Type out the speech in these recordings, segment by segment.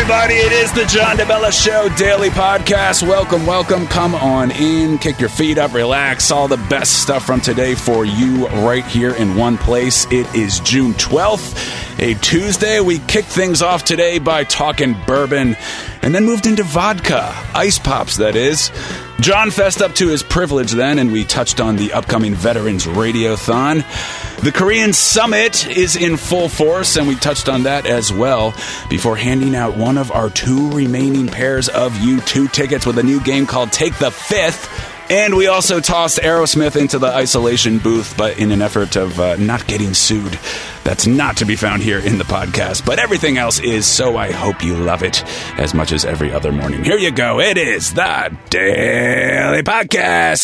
everybody. It is the John DeBella Show Daily Podcast. Welcome, welcome. Come on in. Kick your feet up. Relax. All the best stuff from today for you right here in one place. It is June 12th, a Tuesday. We kicked things off today by talking bourbon and then moved into vodka. Ice pops, that is. John fessed up to his privilege then, and we touched on the upcoming Veterans Radiothon. The Korean Summit is in full force, and we touched on that as well before handing out one of our two remaining pairs of U2 tickets with a new game called Take the Fifth. And we also tossed Aerosmith into the isolation booth, but in an effort of not getting sued. That's not to be found here in the podcast, but everything else is, so I hope you love it as much as every other morning. Here you go. It is the Daily Podcast.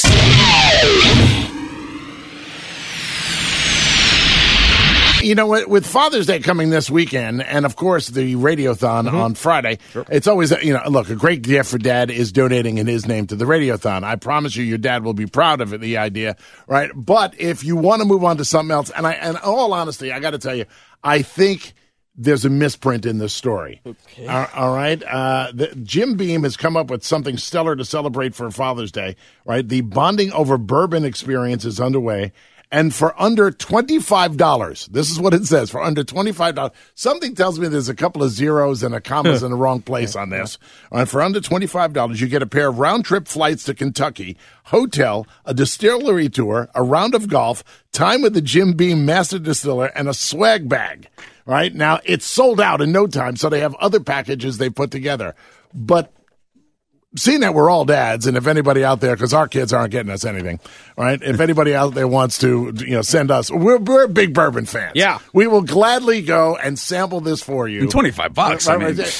You know what? With Father's Day coming this weekend, and of course the Radiothon on Friday, it's always, look, a great gift for Dad is donating in his name to the Radiothon. I promise you, your dad will be proud of it, the idea, right? But if you want to move on to something else, and in all honesty, I got to tell you, I think there's a misprint in this story. Okay. All right. Jim Beam has come up with something stellar to celebrate for Father's Day, right? The Bonding Over Bourbon experience is underway. And for under $25, this is what it says, for under $25, something tells me there's a couple of zeros and a commas in the wrong place on this. All right, for under $25, you get a pair of round-trip flights to Kentucky, hotel, a distillery tour, a round of golf, time with the Jim Beam Master Distiller, and a swag bag. Right? Now, it's sold out in no time, so they have other packages they put together. But seeing that we're all dads, and if anybody out there, because our kids aren't getting us anything, right? If anybody out there wants to, send us, we're big bourbon fans. Yeah, we will gladly go and sample this for you. And $25,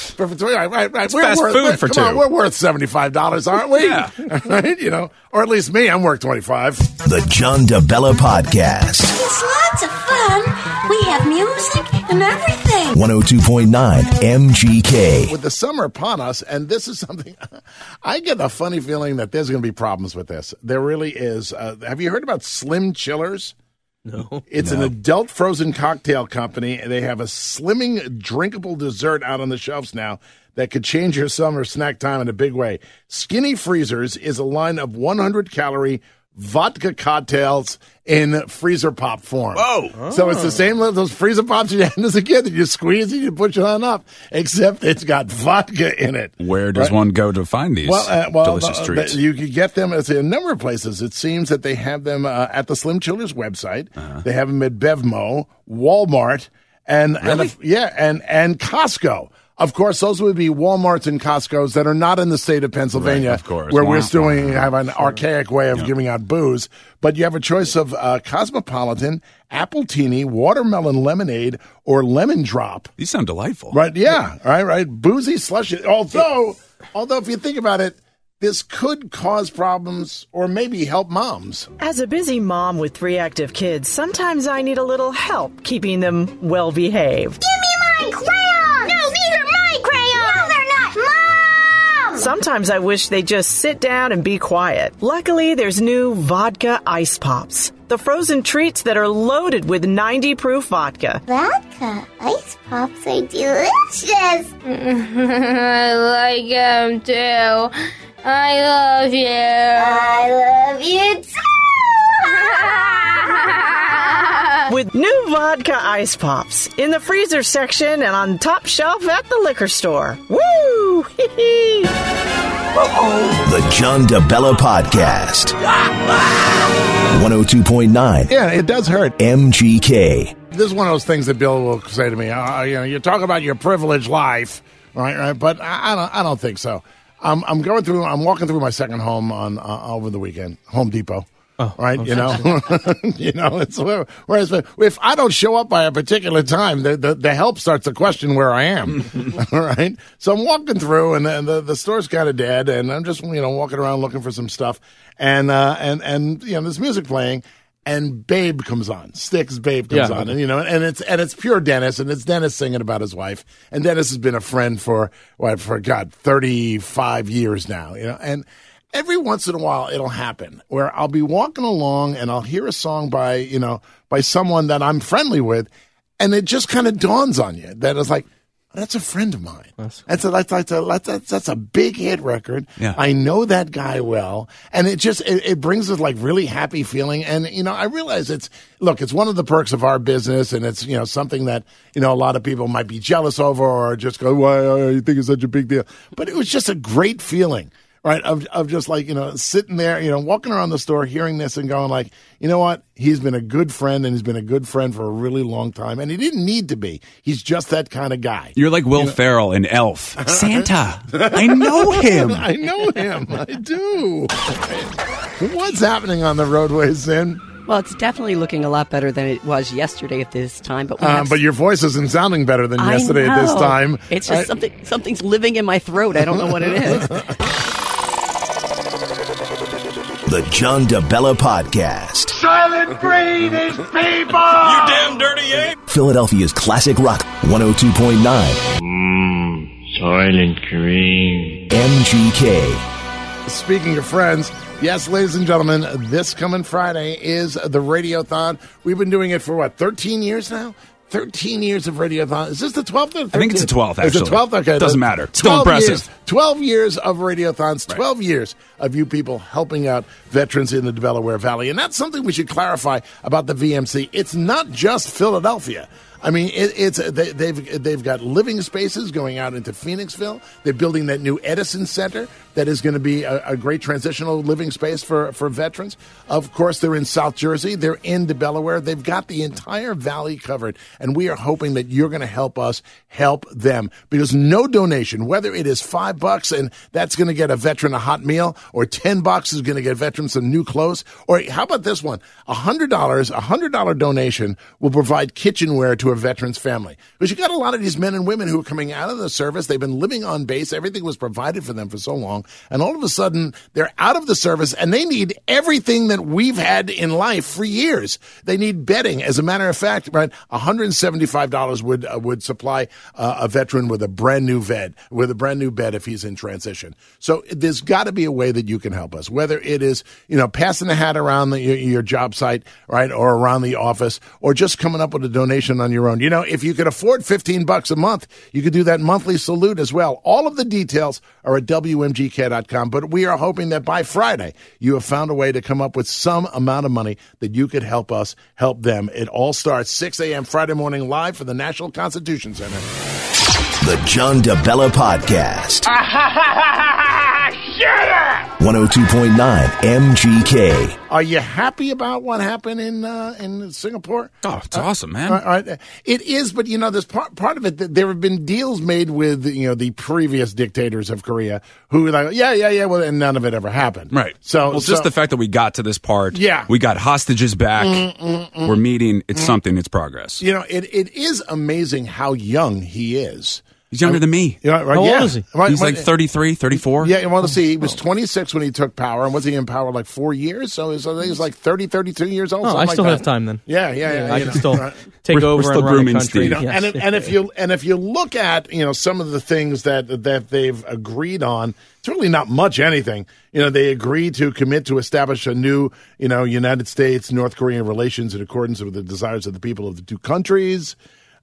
right. It's fast food for two. We're worth $75, aren't we? Yeah, right. Or at least me, I'm worth $25. The John DeBella Podcast. It's lots of fun. We have music and everything. 102.9 MGK. With the summer upon us, and this is something, I get a funny feeling that there's going to be problems with this. There really is. Have you heard about Slim Chillers? No. It's an adult frozen cocktail company. They have a slimming, drinkable dessert out on the shelves now that could change your summer snack time in a big way. Skinny Freezers is a line of 100-calorie vodka cocktails in freezer pop form. Whoa. Oh. So it's the same, those freezer pops you had as a kid that you squeeze and you push it on up, except it's got vodka in it. Where does one go to find these delicious treats? You can get them at a number of places. It seems that they have them at the Slim Chillers website. They have them at Bevmo, Walmart, and Costco. Of course, those would be Walmarts and Costco's that are not in the state of Pennsylvania, right, of course. Where we're still have an archaic way of giving out booze. But you have a choice of Cosmopolitan, Appletini, Watermelon Lemonade, or Lemon Drop. These sound delightful. Right, yeah. Right. Boozy slushy. Although if you think about it, this could cause problems or maybe help moms. As a busy mom with 3 active kids, sometimes I need a little help keeping them well behaved. Give me my crayons! No, these are my crayons! No, they're not! Mom! Sometimes I wish they'd just sit down and be quiet. Luckily, there's new vodka ice pops. The frozen treats that are loaded with 90-proof vodka. Vodka ice pops are delicious! I like them too. I love you. I love you too. With new vodka ice pops in the freezer section and on top shelf at the liquor store. Woo! The John DeBella Podcast. 102.9. Yeah, it does hurt. MGK. This is one of those things that Bill will say to me. You talk about your privileged life, right? But I don't think so. I'm walking through my second home on over the weekend, Home Depot. Oh, right, it's whereas if I don't show up by a particular time, the help starts to question where I am. All right, so I'm walking through, and the store's kind of dead, and I'm just walking around looking for some stuff, and there's music playing. And Babe comes on. Styx Babe comes on. And and it's pure Dennis, and it's Dennis singing about his wife. And Dennis has been a friend for 35 years now, And every once in a while it'll happen where I'll be walking along and I'll hear a song by someone that I'm friendly with, and it just kind of dawns on you that it's like, That's a friend of mine. That's That's a big hit record. Yeah. I know that guy well, and it brings us like really happy feeling. And I realize it's one of the perks of our business, and it's something that a lot of people might be jealous over or just go, why you think it's such a big deal? But it was just a great feeling. Right, of just like, sitting there, walking around the store, hearing this and going like, you know what? He's been a good friend, and he's been a good friend for a really long time. And he didn't need to be. He's just that kind of guy. You're like Will Ferrell in Elf. Santa. I know him. I know him. I do. What's happening on the roadways, Sin? Well, it's definitely looking a lot better than it was yesterday at this time. But your voice isn't sounding better than yesterday at this time. It's just something's living in my throat. I don't know what it is. The John DeBella Podcast. Silent Green is people! You damn dirty ape! Philadelphia's classic rock 102.9. Silent Green. MGK. Speaking of friends, yes, ladies and gentlemen, this coming Friday is the Radiothon. We've been doing it for 13 years now? 13 years of Radiothon. Is this the 12th or 13th? I think it's the 12th, actually. It's the 12th? Okay. Doesn't matter. It's still impressive. 12 years of Radiothons, 12 years of you people helping out veterans in the Delaware Valley. And that's something we should clarify about the VMC. It's not just Philadelphia. I mean, they've got living spaces going out into Phoenixville. They're building that new Edison Center that is going to be a great transitional living space for veterans. Of course, they're in South Jersey. They're in Delaware. They've got the entire valley covered, and we are hoping that you're going to help us help them, because no donation, whether it is $5 and that's going to get a veteran a hot meal, or $10 is going to get veterans some new clothes, or how about this one? $100 donation will provide kitchenware to a veteran's family. Because you got a lot of these men and women who are coming out of the service. They've been living on base. Everything was provided for them for so long. And all of a sudden, they're out of the service, and they need everything that we've had in life for years. They need bedding. As a matter of fact, right, $175 would supply a veteran with a brand new bed, if he's in transition. So there's got to be a way that you can help us, whether it is, passing the hat around your job site, right, or around the office, or just coming up with a donation on your own. If you could afford $15 a month, you could do that monthly salute as well. All of the details are at WMGK.com, but we are hoping that by Friday, you have found a way to come up with some amount of money that you could help us help them. It all starts 6 a.m. Friday morning live for the National Constitution Center. The John DeBella Podcast. Shut up! 102.9 MGK. Are you happy about what happened in Singapore? Oh, it's awesome, man. All right. It is, but there's part of it that there have been deals made with the previous dictators of Korea who were like, well, and none of it ever happened. Right. So just the fact that we got to this part. Yeah. We got hostages back. We're meeting. It's something. It's progress. It is amazing how young he is. He's younger than me. Right, How old is he? He's like 33, 34. Yeah, you want to see, he was 26 when he took power, and was he in power like 4 years? So he was like 30, 32 years old. I still have time then. Yeah. I can still take over we're still and run grooming the country. Steve. Yes. And if you look at some of the things that they've agreed on, it's really not much anything. They agreed to commit to establish a new United States North Korean relations in accordance with the desires of the people of the two countries.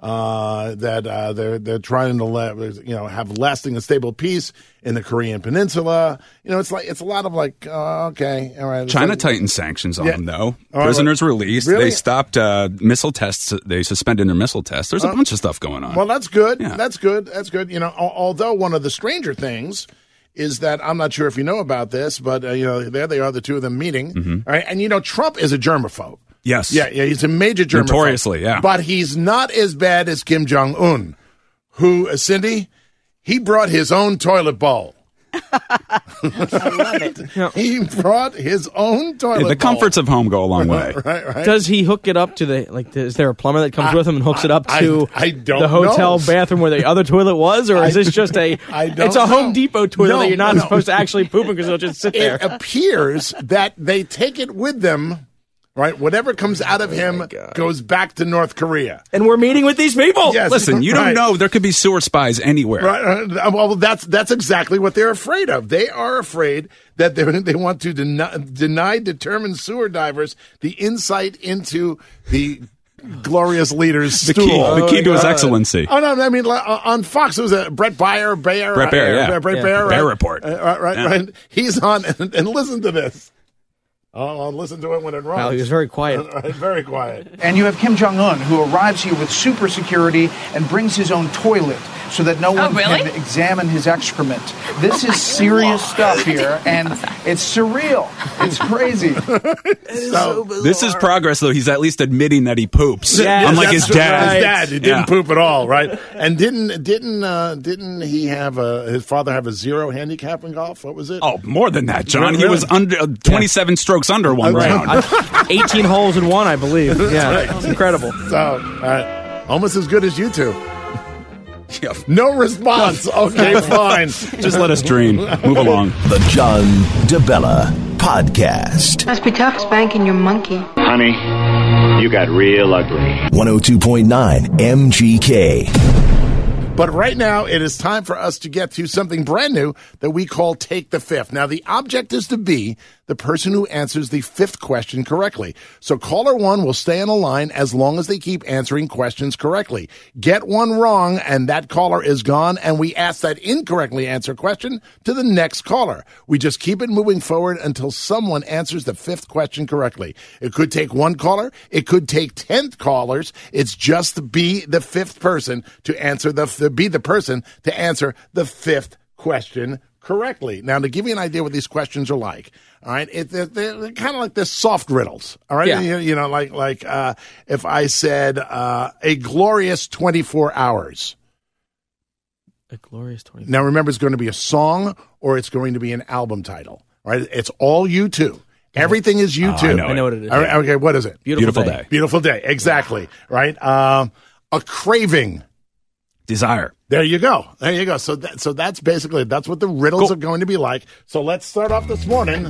That they're trying to have lasting and stable peace in the Korean Peninsula. It's a lot of like, okay, all right. China tightened sanctions on them, though. Right, Prisoners released. Really? They stopped missile tests. They suspended their missile tests. There's a bunch of stuff going on. Well, that's good. Yeah. That's good. Although one of the stranger things is that, I'm not sure if you know about this, but there they are, the two of them meeting. All right, and Trump is a germaphobe. Yes. Yeah, he's a major germaphobe. Notoriously, yeah. But he's not as bad as Kim Jong-un, who, Cindy, he brought his own toilet bowl. I love it. He brought his own toilet bowl. The comforts of home go a long way. Right. Does he hook it up to is there a plumber that comes with him and hooks it up to I don't the hotel know. bathroom where the other toilet was? Or is this just it's a Home Depot toilet that you're not supposed to actually poop in because it'll just sit there? It appears that they take it with them. Right, whatever comes out of him goes back to North Korea. And we're meeting with these people. Yes, Listen, you don't know. There could be sewer spies anywhere. Right. Well, that's exactly what they're afraid of. They are afraid that they want to deny determined sewer divers the insight into the glorious leader's stool. The key to his excellency. Oh, no, I mean, on Fox, it was Brett Baer. Brett Baer, yeah. Brett Baer, Baer right? Report. Right. He's on, and listen to this. I'll listen to it when it runs. Wow, he was very quiet. Very quiet. And you have Kim Jong-un, who arrives here with super security and brings his own toilet so that no one can examine his excrement. This is serious stuff here, and it's surreal. It's crazy. This is progress, though. He's at least admitting that he poops. Yeah, unlike his dad. His dad, he didn't poop at all, right? And didn't he have his father have a 0 handicap in golf? What was it? Oh, more than that, John. Really? He was under 27 strokes under one round. 18 holes in one, I believe. Yeah, it's incredible. So, almost as good as you two. No response. Okay, fine. Just let us dream. Move along. The John DeBella Podcast. Must be tough spanking your monkey. Honey, you got real ugly. 102.9 MGK. But right now, it is time for us to get to something brand new that we call Take the Fifth. Now, the object is to be the person who answers the fifth question correctly. So caller 1 will stay on the line as long as they keep answering questions correctly. Get one wrong, and that caller is gone, and we ask that incorrectly answered question to the next caller. We just keep it moving forward until someone answers the fifth question correctly. It could take one caller. It could take 10 callers. It's just to be the fifth person to answer be the person to answer the fifth question correctly. Now, to give you an idea what these questions are like, all right, they're kind of like this soft riddles, all right? Yeah. You know, like if I said a glorious 24 hours. A glorious 24 Now, remember, it's going to be a song or it's going to be an album title, right? It's all you two. Everything is you two. I know what it is. All right, okay, what is it? Beautiful day. Beautiful day, exactly, right? A craving. Desire. There you go. So that's basically that's what the riddles are going to be like. So let's start off this morning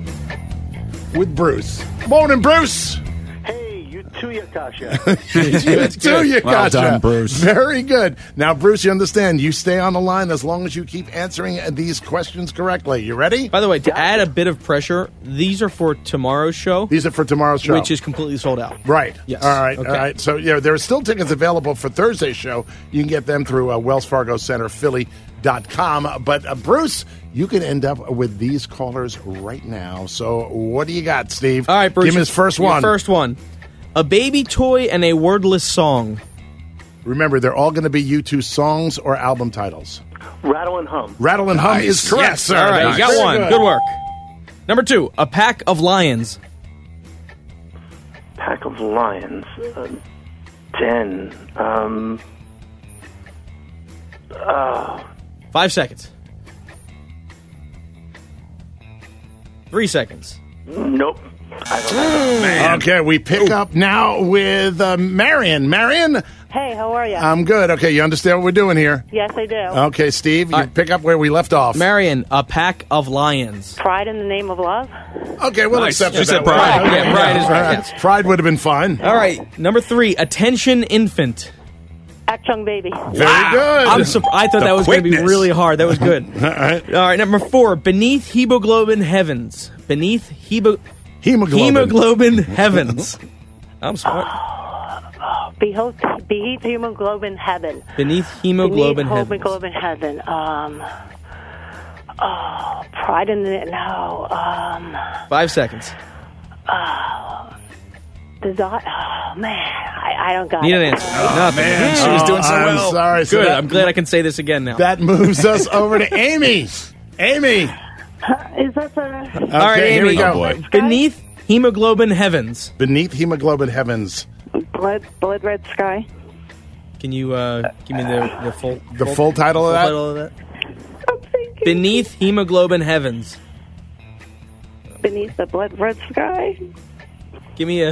with Bruce. Morning, Bruce. Hey, you too, Yakasha. Well done, Bruce. Very good. Now, Bruce, you understand. You stay on the line as long as you keep answering these questions correctly. You ready? By the way, to add a bit of pressure, these are for tomorrow's show. These are for tomorrow's show. Which is completely sold out. Right. Yes. All right. Okay. All right. So, there are still tickets available for Thursday's show. You can get them through Wells Fargo Center Philly.com. But, Bruce, you can end up with these callers right now. So, what do you got, Steve? All right, Bruce. Give me his first one. First one. A baby toy and a wordless song. Remember, they're all going to be U2 songs or album titles. Rattle and Hum. Rattle and Hum is correct, yes, sir. All right, Nice. you got Very one. Good work. Number 2, a pack of lions. Pack of lions. 10. 5 seconds. 3 seconds. Nope. I don't know. Okay, we pick up now with Marion. Marion? Hey, how are you? I'm good. Okay, you understand what we're doing here? Yes, I do. Okay, Steve, you pick up where we left off. Marion, a pack of lions. Pride in the Name of Love? Okay, we'll Nice. accept You it. said that way. pride. Okay, Yeah, pride is right, yes. Pride would have been fine. All right, number 3, attention infant. Act Young Baby. Very good. I thought that was going to be quickness. really hard. That was good. All right. All right, number 4, beneath hemoglobin heavens. Beneath hemoglobin heavens. I'm smart. Beneath hemoglobin heaven. Beneath hemoglobin heavens. Hemoglobin heaven. Pride in the... No. 5 seconds. Man, I don't got Need it. an answer. Nothing. Man, she was doing so I'm well. sorry. So Good. that- I'm glad I can say this again now. That moves us over to Amy. Amy. Is that the... All right, here we Amy. go. Oh, boy. Beneath hemoglobin heavens. Beneath hemoglobin heavens. Blood Red Sky? Can you give me the full Full title of that? title of that? I'm thinking. Beneath hemoglobin heavens. Beneath the Blood Red Sky? Give me a.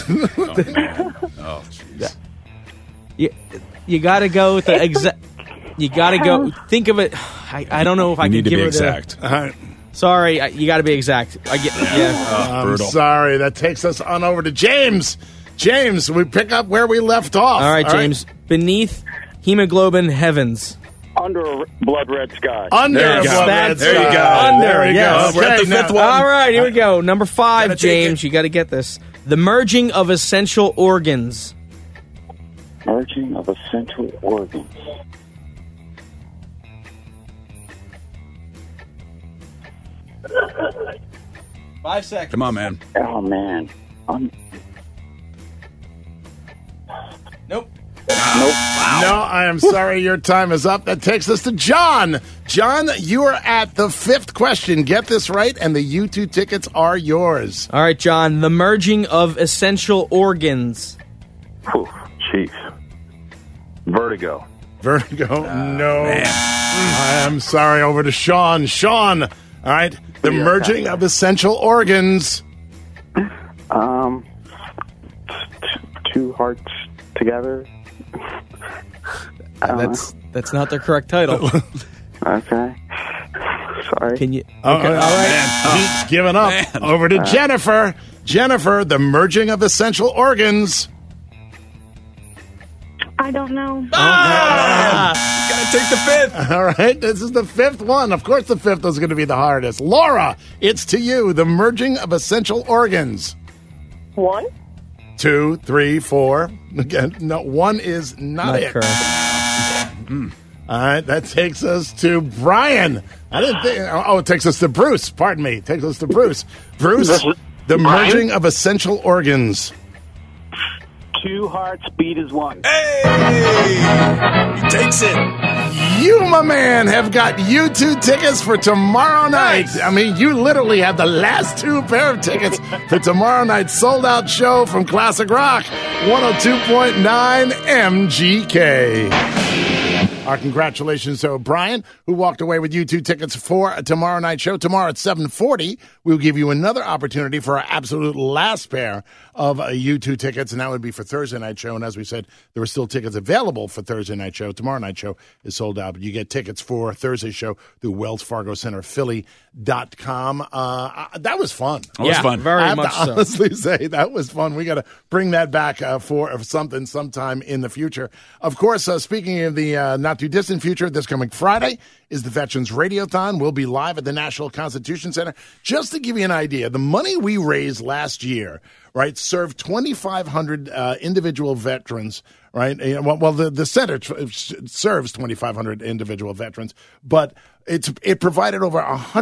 Oh, jeez. You got to go with the exact. You got to go. Think of it. I don't know if I You can need to give be it exact. Sorry, you got to be exact. I get. Yeah. I'm Brutal. sorry. That takes us on over to James. James, we pick up where we left off. All right, James. Beneath hemoglobin heavens. Under a Blood Red Sky. Under There you a go. Blood Red There you Sky. go. Under, There we yes. go. We're at the Okay, fifth now- one. All right, here we go. Number 5, Gotta take James. it. You got to get this. The merging of essential organs. Merging of essential organs. Five seconds. Come on, man. Oh, man. Nope. No, I am sorry. Your time is up. That takes us to John. John, you are at the fifth question. Get this right, and the U2 tickets are yours. All right, John. The merging of essential organs. Whew, jeez. Vertigo. Vertigo? No. I am sorry. Over to Sean. Sean, all right. The merging of essential organs. Two hearts together. That's not the correct title. Okay. Sorry. Can you? Okay. All right. He's giving up. Man. Over to Jennifer. Jennifer, the merging of essential organs. I don't know. You gotta take the fifth. All right. This is the fifth one. Of course, the fifth was going to be the hardest. Laura, it's to you. The merging of essential organs. 1, 2, 3, 4. Again, no, 1 is not it. Correct. All right, that takes us to Brian. I didn't think. Oh, it takes us to Bruce. Pardon me. It takes us to Bruce. Bruce, the merging of essential organs. 2 hearts beat as 1. Hey! He takes it. You, my man, have got U2 tickets for tomorrow night. Nice. I mean, you literally have the last 2 pair of tickets for tomorrow night's sold-out show from Classic Rock, 102.9 MGK. Our congratulations to Brian, who walked away with U2 tickets for a tomorrow night show. Tomorrow at 7:40, we'll give you another opportunity for our absolute last pair of U2 tickets, and that would be for Thursday night show. And as we said, there were still tickets available for Thursday night show. Tomorrow night show is sold out, but you get tickets for Thursday show through Wells Fargo Center Philly.com. That was fun. It was fun. Very much so. I have to honestly say that was fun. We got to bring that back for something sometime in the future. Of course, speaking of the not too distant future, this coming Friday is the Veterans Radiothon. We'll be live at the National Constitution Center. Just to give you an idea, the money we raised last year, right, served 2,500 individual veterans, right? Well, the center serves 2,500 individual veterans, but it provided over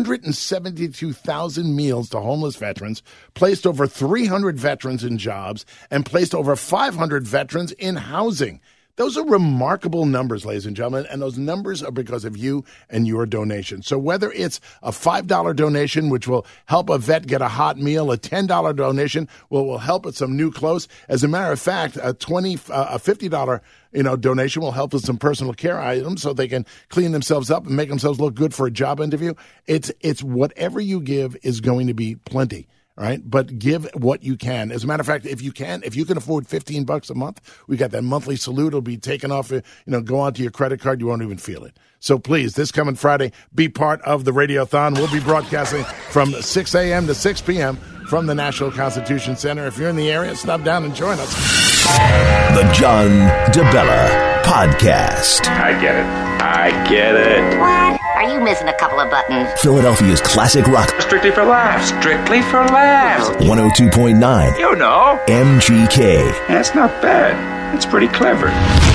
172,000 meals to homeless veterans, placed over 300 veterans in jobs, and placed over 500 veterans in housing. Those are remarkable numbers, ladies and gentlemen, and those numbers are because of you and your donation. So whether it's a $5 donation, which will help a vet get a hot meal, a $10 donation will help with some new clothes. As a matter of fact, a $50 donation will help with some personal care items so they can clean themselves up and make themselves look good for a job interview. It's whatever you give is going to be plenty. All right, but give what you can. As a matter of fact, if you can afford $15 a month, we got that monthly salute. It'll be taken off, go onto your credit card. You won't even feel it. So please, this coming Friday, be part of the Radiothon. We'll be broadcasting from 6 a.m. to 6 p.m. from the National Constitution Center. If you're in the area, stop down and join us. The John DeBella Podcast. I get it. What? Are you missing a couple of buttons? Philadelphia's classic rock. Strictly for laughs. Strictly for laughs. 102.9. You know. MGK. That's not bad. That's pretty clever.